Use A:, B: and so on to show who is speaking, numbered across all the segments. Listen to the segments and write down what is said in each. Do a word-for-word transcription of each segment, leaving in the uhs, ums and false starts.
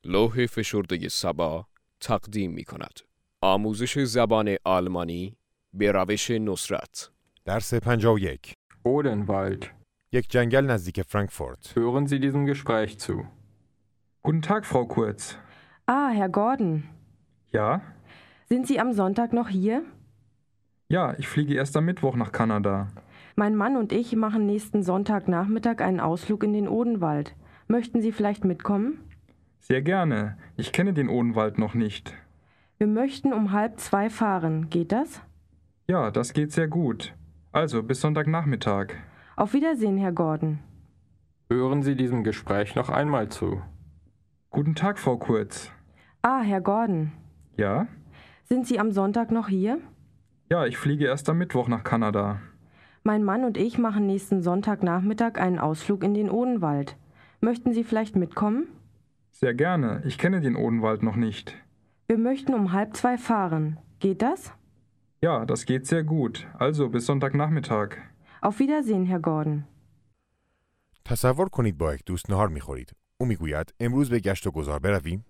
A: لوح فشرده سبا تقدیم می کند. آموزش زبان آلمانی به روش نصرت.
B: درس پنجاه و یک.
C: Odenwald.
B: یک جنگل نزدیک فرانکفورت.
C: Hören Sie diesem Gespräch zu.
D: Guten Tag, Frau Kurz.
E: Ah, Herr Gordon.
D: Ja?
E: Sind Sie am Sonntag noch hier?
D: Ja, ich fliege erst am Mittwoch nach Kanada.
E: Mein Mann und ich machen nächsten Sonntagnachmittag einen Ausflug in den Odenwald. Möchten Sie vielleicht mitkommen?
D: Sehr gerne. Ich kenne den Odenwald noch nicht.
E: Wir möchten um halb zwei fahren. Geht das?
D: Ja, das geht sehr gut. Also, bis Sonntagnachmittag.
E: Auf Wiedersehen, Herr Gordon.
C: Hören Sie diesem Gespräch noch einmal zu.
D: Guten Tag, Frau Kurz.
E: Ah, Herr Gordon.
D: Ja?
E: Sind Sie am Sonntag noch hier?
D: Ja, ich fliege erst am Mittwoch nach Kanada.
E: Mein Mann und ich machen nächsten Sonntagnachmittag einen Ausflug in den Odenwald. Möchten Sie vielleicht mitkommen?
D: Sehr gerne. Ich kenne den Odenwald noch nicht.
E: Wir möchten um halb zwei fahren. Geht das?
D: Ja, das geht sehr gut. Also, bis Sonntagnachmittag.
E: Auf Wiedersehen, Herr Gordon.
B: تصور کنید با یک دوست نهار میخورید. او میگوید امروز به گشت و گذار برویم.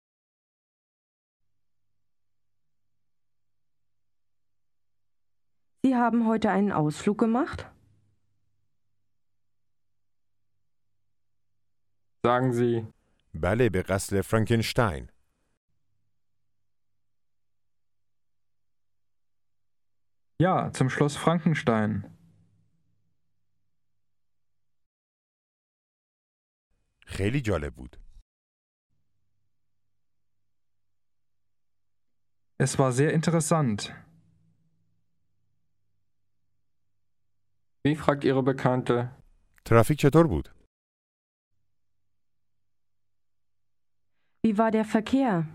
E: Sie haben heute einen Ausflug gemacht?
C: Sagen Sie,
B: بله به قصر فرانکنشتاین.
D: Ja, zum Schloss Frankenstein.
B: خیلی جالب بود.
D: Es war sehr interessant.
C: wie fragt Ihre Bekannte?
B: ترافیک چطور بود؟
E: Wie war der Verkehr?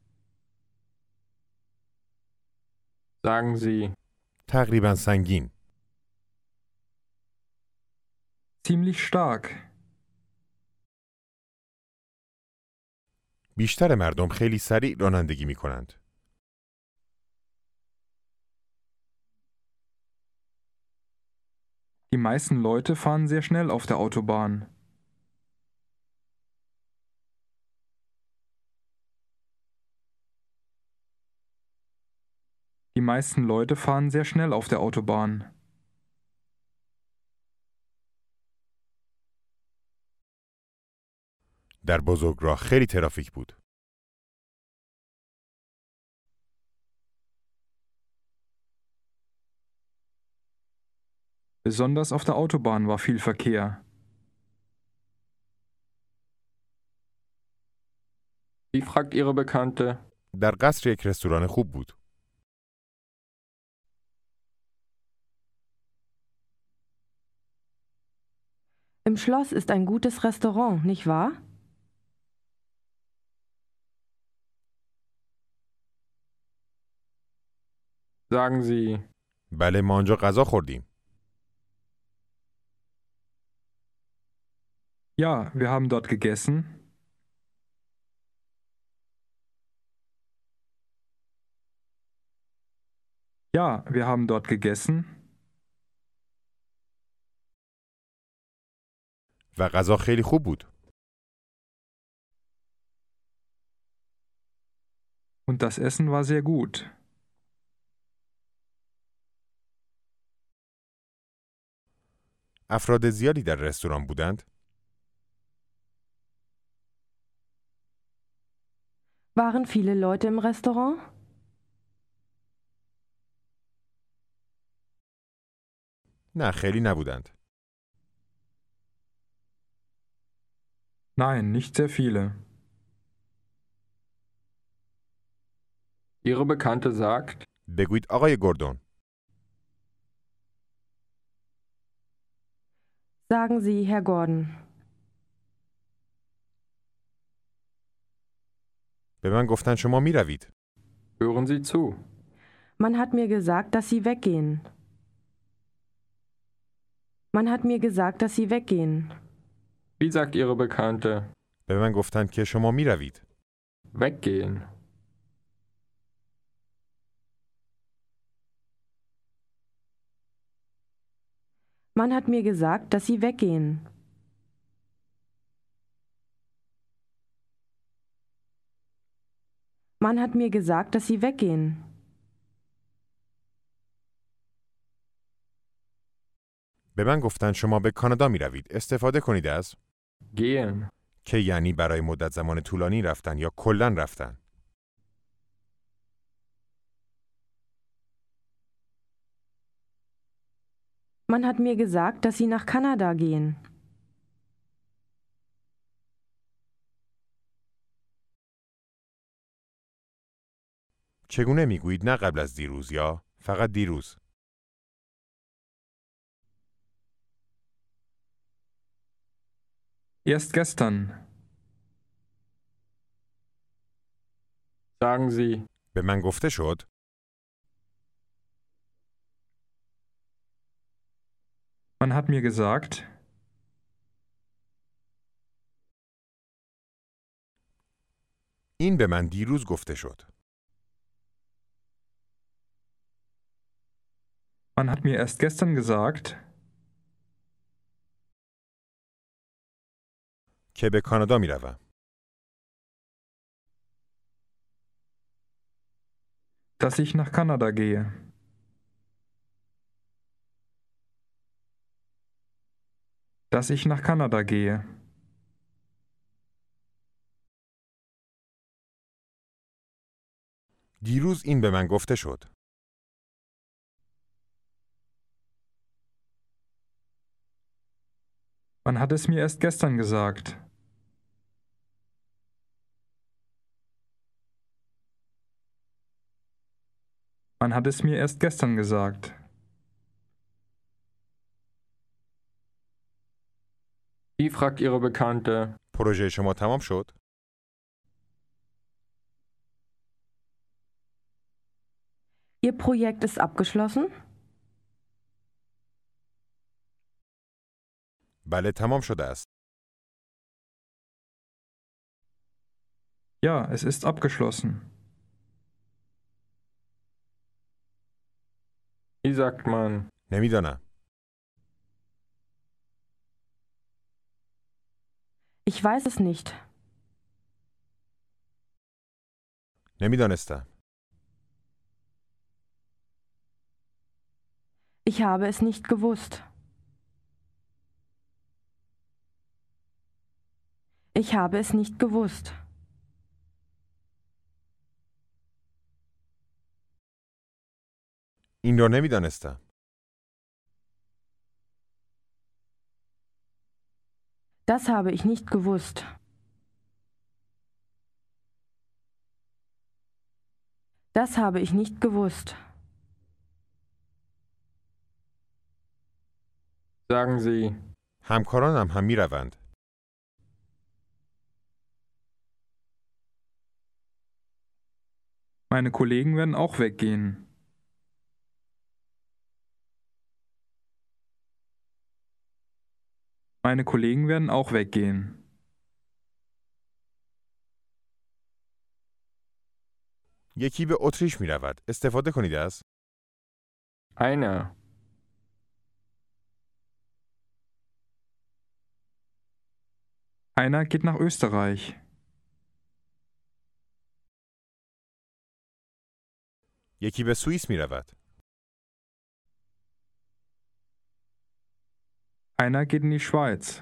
C: Sagen Sie,
B: تقریبا سنگین.
D: Ziemlich stark.
B: بیشتر مردم خیلی سریع رانندگی می کنند.
D: Die meisten Leute fahren sehr schnell auf der Autobahn. Die meisten Leute fahren sehr schnell auf der Autobahn.
B: در بزرگراه خیلی ترافیک بود.
D: Besonders auf der Autobahn war viel Verkehr.
C: wie fragt Ihre Bekannte?
B: در قصر یک رستوران خوب بود.
E: Im Schloss ist ein gutes Restaurant, nicht wahr?
C: Sagen Sie,
B: بله ما آنجا غذا خوردیم.
D: Ja, wir haben dort gegessen. Ja, wir haben dort gegessen.
B: و غذا خیلی خوب بود.
D: Und das Essen war sehr gut.
B: افراد زیادی در رستوران بودند.
E: Waren viele Leute im Restaurant?
B: نه خیلی نبودند.
D: Nein, nicht sehr viele.
C: Ihre Bekannte sagt,
B: بگویید آقای گوردون.
E: Sagen Sie, Herr Gordon.
B: به من گفتن شما می روید.
C: hören Sie zu.
E: Man hat mir gesagt, dass Sie weggehen. Man hat mir gesagt, dass Sie weggehen.
C: Wie sagt Ihre Bekannte?
B: به من گفتند که شما می روید.
C: Weggehen.
E: Man hat mir gesagt, dass Sie weggehen. Man hat mir gesagt, dass Sie weggehen.
B: به من گفتن شما به کانادا می روید. استفاده کنید از
C: Gehen.
B: که یعنی برای مدت زمان طولانی رفتن یا کلاً رفتن.
E: Man hat mir gesagt, dass Sie nach Kanada gehen.
B: چگونه می گویید نه قبل از دیروز یا فقط دیروز؟
D: Erst gestern.
C: Sagen Sie,
B: به من گفته شد
D: Man hat mir gesagt,
B: این به من دیروز گفته شد.
D: man hat mir erst gestern gesagt,
B: که به کانادا می روم.
D: dass ich nach Kanada gehe. Dass ich nach Kanada gehe.
B: دیروز این به من گفته شد.
D: Man hat es mir erst gestern gesagt. Man hat es mir erst gestern gesagt.
C: wie fragt Ihre Bekannte?
B: پروژه شما تمام شد؟
E: Ihr Projekt ist abgeschlossen?
B: بله تمام شده است.
D: Ja, es ist abgeschlossen.
C: Wie sagt man?
B: نمیدانم.
E: Ich weiß es nicht.
B: نمیدانستم.
E: Ich habe es nicht gewusst. Ich habe es nicht gewusst.
B: این را نمیدانستم.
E: Das habe ich nicht gewusst. Das habe ich nicht gewusst.
C: Sagen Sie,
B: همکارانم هم می روند.
D: Meine Kollegen werden auch weggehen. Meine Kollegen werden auch weggehen.
B: یکی به اتریش می رود. استفاده کنید از
C: einer.
D: Einer geht nach Österreich.
B: یکی به سوئیس می رود.
D: Einer geht in die Schweiz.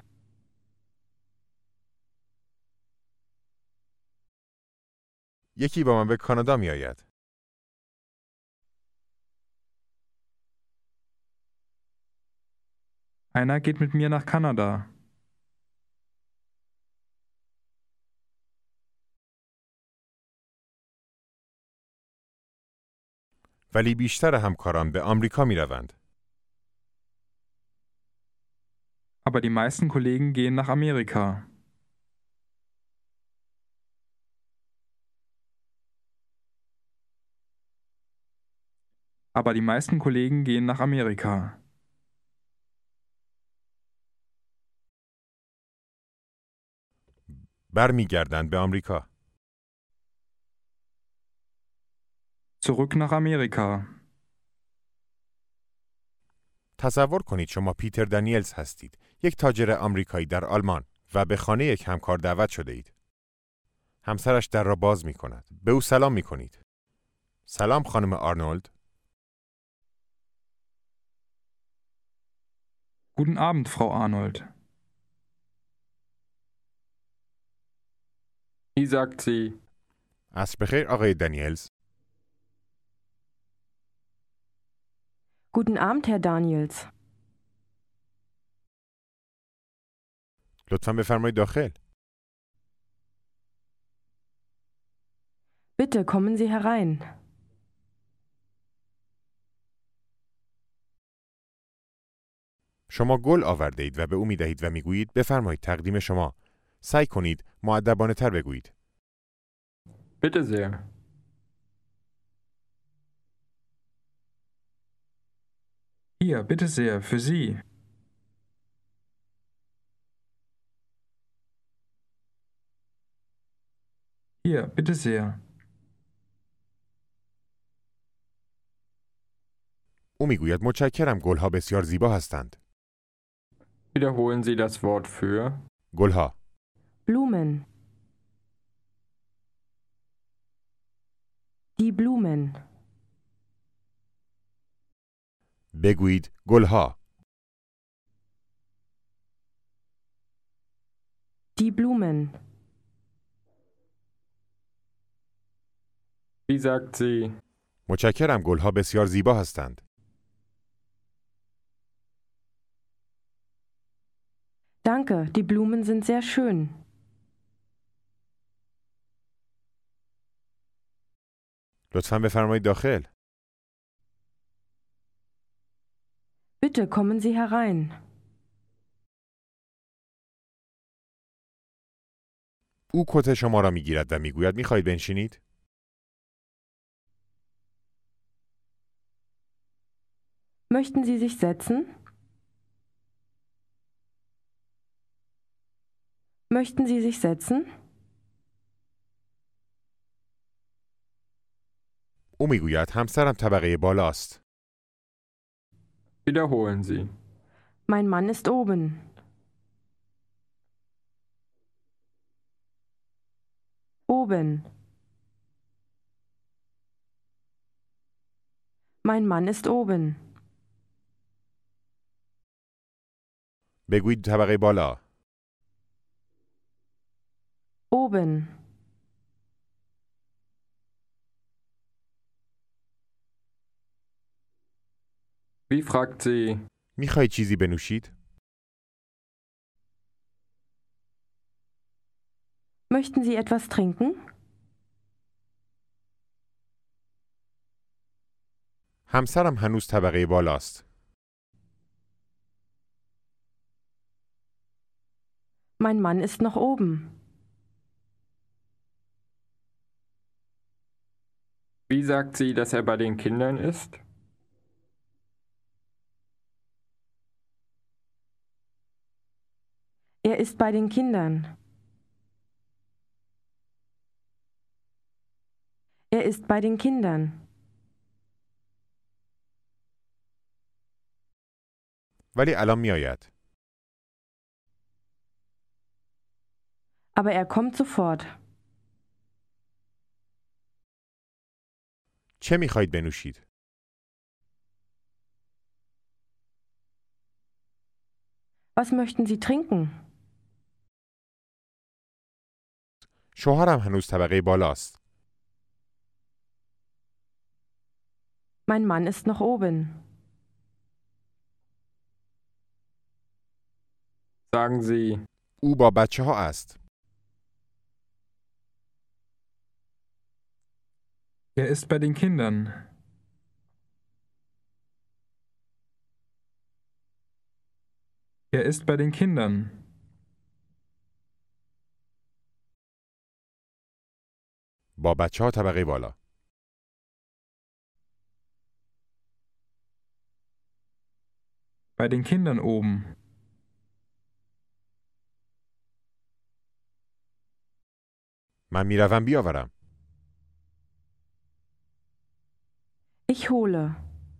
B: یکی با من به کانادا می آید.
D: Einer geht mit mir nach Kanada.
B: ولی بیشتر همکاران به آمریکا می روند.
D: Aber die meisten Kollegen gehen nach Amerika. Aber die meisten Kollegen gehen nach Amerika.
B: برمیگردند به آمریکا.
D: Zurück nach Amerika.
B: تصور کنید شما پیتر دانیلز هستید، یک تاجر آمریکایی در آلمان و به خانه یک همکار دعوت شده اید. همسرش در را باز می کند. به او سلام می کنید. سلام خانم آرنولد.
D: Guten Abend, Frau Arnold.
C: Wie sagt sie?
B: عصر بخیر آقای دانیلز.
E: Guten Abend, Herr Daniels.
B: لطفاً بفرمایید داخل.
E: Bitte kommen Sie herein.
B: شما گل آورده اید و به او می دهید و می گویید بفرمایید تقدیم شما. سعی کنید مؤدبانه تر بگویید.
C: Bitte sehr.
D: Hier, bitte sehr, für Sie. Hier, bitte sehr.
B: او می گوید متشکرم، گلها بسیار زیبا هستند.
C: Wiederholen Sie das Wort für.
B: گلها.
E: Blumen. Die Blumen.
B: بگویید گلها.
E: Die Blumen.
C: Wie sagt sie?
B: متشکرم، گلها بسیار زیبا هستند.
E: Danke, die Blumen sind sehr schön.
B: لطفاً بفرمایید داخل.
E: Bitte kommen Sie herein.
B: او کت شما را می گیرد و می گوید می خواهید بنشینید؟
E: Möchten Sie sich setzen? Möchten Sie sich setzen?
B: او می گوید همسرم طبقه بالاست.
C: Wiederholen Sie.
E: Mein Mann ist oben. Oben. Mein Mann ist oben.
B: بگویید طبقه بالا.
E: Oben.
C: Wie fragt sie?
B: می خواهید چیزی بنوشید؟
E: Möchten Sie etwas trinken?
B: همسرم هنوز طبقه بالاست.
E: Mein Mann ist noch oben.
C: Wie sagt sie, dass er bei den Kindern ist?
E: Er ist bei den Kindern. Er ist bei den Kindern.
B: ولی الان می آید.
E: Aber er kommt sofort.
B: چه می خواهید بنوشید؟
E: Was möchten Sie trinken?
B: شوهرم هنوز طبقه بالاست.
E: Mein Mann ist noch oben.
C: Sagen Sie.
B: او با بچه ها است.
D: Er ist bei den Kindern. Er ist bei den Kindern.
B: با بچه ها طبقه بالا.
D: Bei den Kindern oben.
B: من می روم بیاورم.
E: Ich hole.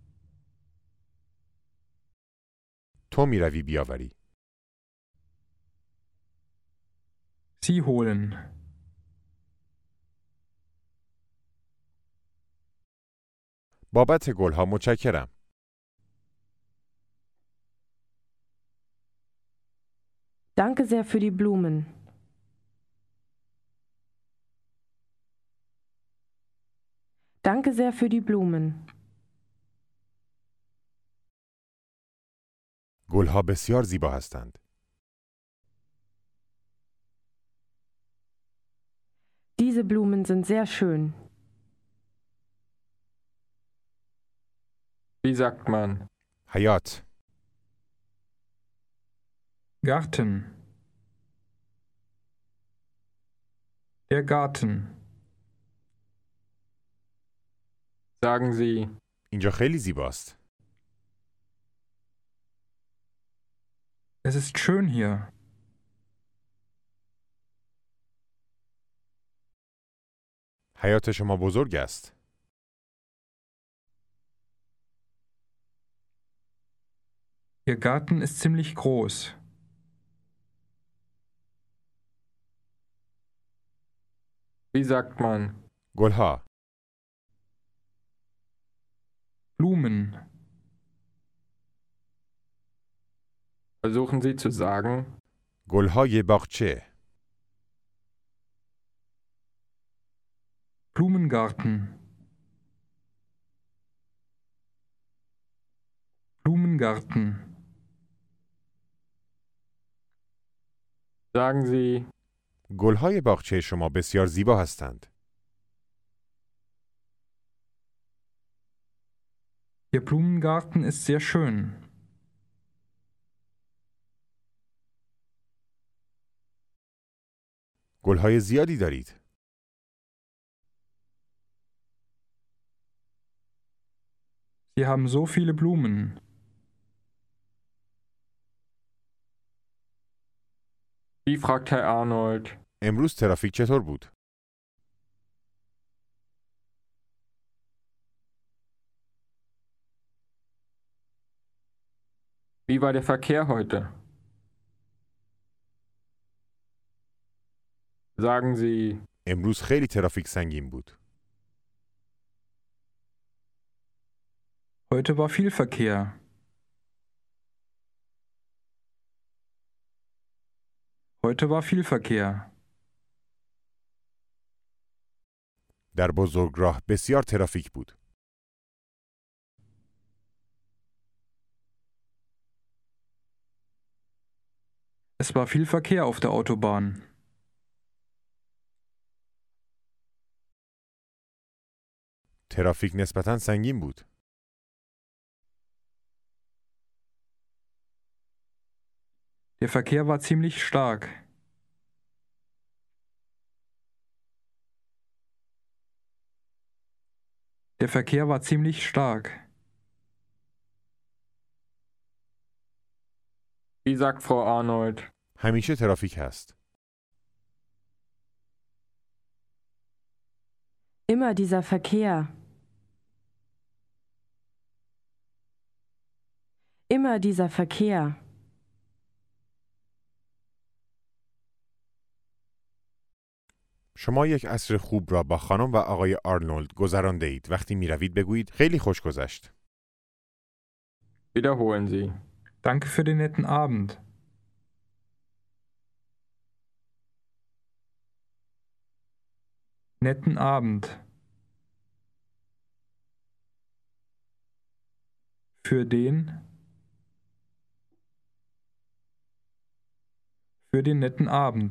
B: تو می روی بیاوری.
D: Sie holen.
B: بابت گلها متشکرم.
E: Danke sehr für die Blumen. Danke sehr für die Blumen.
B: گلها بسیار زیبا هستند.
E: Diese Blumen sind sehr schön.
C: Wie sagt man?
B: حیات.
D: Garten. Der Garten.
C: Sagen Sie,
B: اینجا خیلی زیباست.
D: Es ist schön hier.
B: حیات شما بزرگ است.
D: Ihr Garten ist ziemlich groß.
C: wie sagt man?
B: گلها.
D: Blumen.
C: Versuchen Sie zu sagen,
B: گلهای باغچه.
D: Blumengarten. Blumengarten.
C: sagen Sie,
B: گلهای باغچه شما بسیار زیبا هستند.
D: Ihr Blumengarten ist sehr schön.
B: گلهای زیادی دارید.
D: Sie haben so viele Blumen.
C: wie fragt Herr Arnold?
B: امروز ترافیک چطور بود؟
C: Wie war der Verkehr heute? Sagen Sie,
B: امروز خیلی ترافیک سنگین بود.
D: Heute war viel Verkehr. Heute war viel Verkehr.
B: در بزرگراه بسیار ترافیک بود.
D: Es war viel Verkehr auf der Autobahn.
B: ترافیک نسبتاً سنگین بود.
D: Der Verkehr war ziemlich stark. Der Verkehr war ziemlich stark.
C: wie sagt Frau Arnold?
B: همیشه ترافیک هست.
E: Immer dieser Verkehr. Immer dieser Verkehr.
B: شما یک عصر خوب را با خانم و آقای آرنولد گذرانده اید. وقتی می روید بگویید خیلی خوش گذشت.
C: Wiederholen Sie.
D: Danke für den netten Abend. Netten Abend. Für den. Für den netten Abend.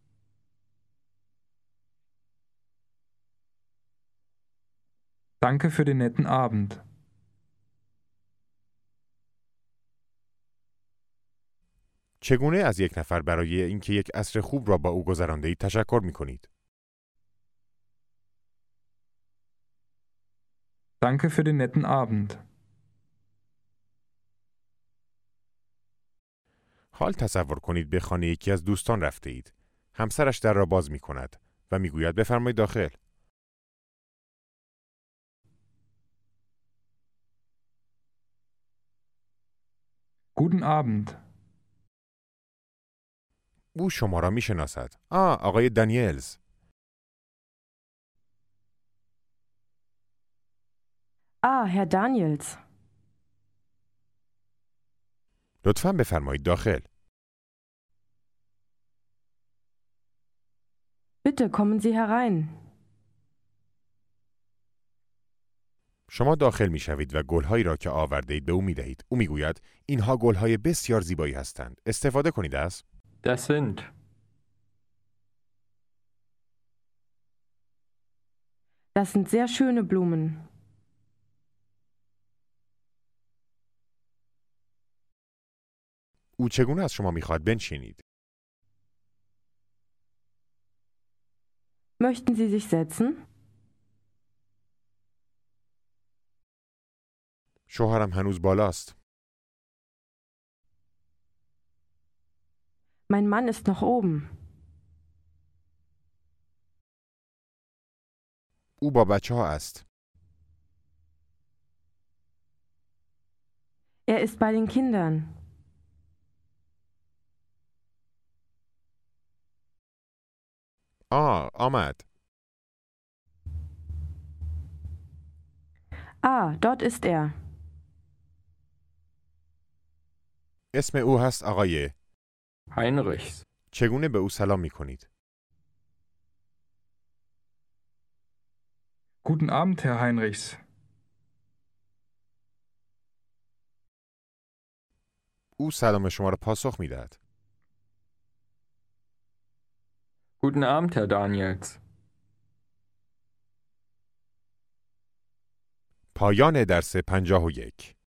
D: Danke für den netten Abend.
B: چگونه از یک نفر برای اینکه یک عصر خوب را با او گذرانده اید تشکر می کنید؟
D: Danke für den netten Abend.
B: حال تصور کنید به خانه یکی از دوستان رفته اید. همسرش در را باز می کند و می گوید بفرمایید داخل.
D: Guten Abend.
B: او شما را می شناسد. آه، آقای دانیلز.
E: Ah, Ah, Herr Daniels.
B: لطفاً بفرمایید داخل.
E: Bitte kommen Sie herein.
B: شما داخل می شوید و گلهایی را که آورده اید به او می دهید. او می گوید اینها گلهای بسیار زیبایی هستند. استفاده کنید از.
C: Das sind.
E: Das sind sehr schöne Blumen.
B: او چگونه از شما می خواهد بنشینید؟
E: Möchten Sie sich setzen?
B: شوهرم هنوز بالاست.
E: Mein Mann ist noch oben.
B: او با بچه ها است.
E: Er ist bei den Kindern.
B: آه، آمد.
E: Ah, dort ist er.
B: اسم او هست آقای.
C: Heinrichs.
B: چگونه به او سلام می کنید؟
D: Guten Abend, Herr Heinrichs.
B: او سلام شما را پاسخ می دهد.
C: Guten Abend, Herr Daniels.
B: پایان درس پنجاه و یک.